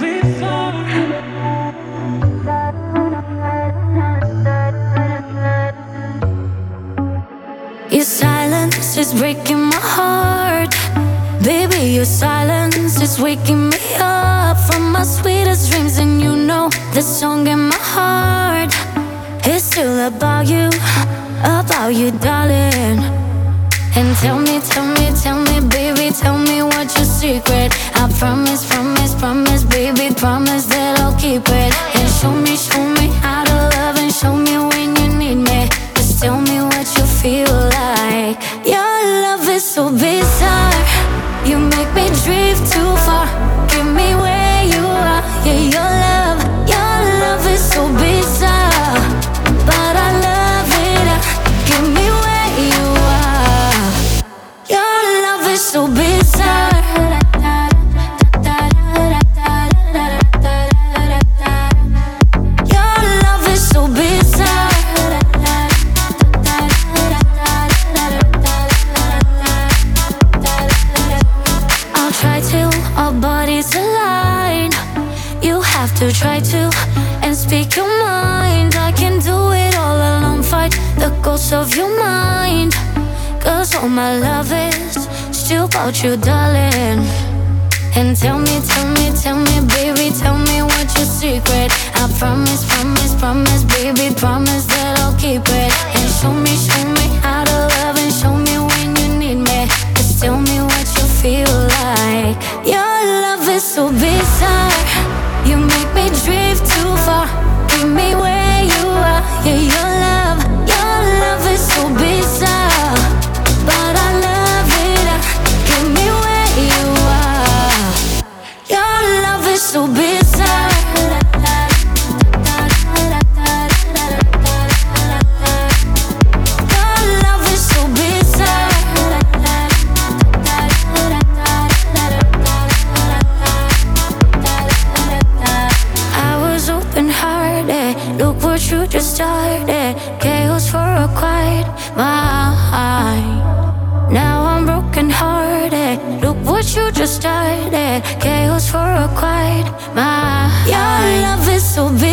Your silence is breaking my heart. Baby, your silence is waking me up from my sweetest dreams. And you know the song in my heart is still about you, darling. And tell me, baby, tell me what's your secret. I promise, baby, promise that I'll keep it. And show me how to love, and show me when you need me. Just tell me what you feel like. Your love is so bizarre. You make me drift too far. Give me where you are. Yeah, your love is so bizarre, but I love it. Give me where you are. Your love is so bizarre. Your love is so bizarre. I'll try till our bodies align. You have to try to and speak your mind. I can do it all alone. Fight the ghosts of your mind. 'Cause all my love is still about you, darling. And tell me, baby, tell me what's your secret. I promise, baby, promise that I'll keep it. And show me how to love, and show me when you need me. Just tell me what you feel like. Your love is so bizarre. You make me drift too far. Give me where you are. Yeah, your love is so bizarre, but I love it. Give me where you are. Your love is so bizarre. Your love is so bizarre. I was open-hearted. Look what you just started. Chaos for a quiet mind. Now I'm broken-hearted. Look what you just started. Chaos for a quiet mind. Your love is so big.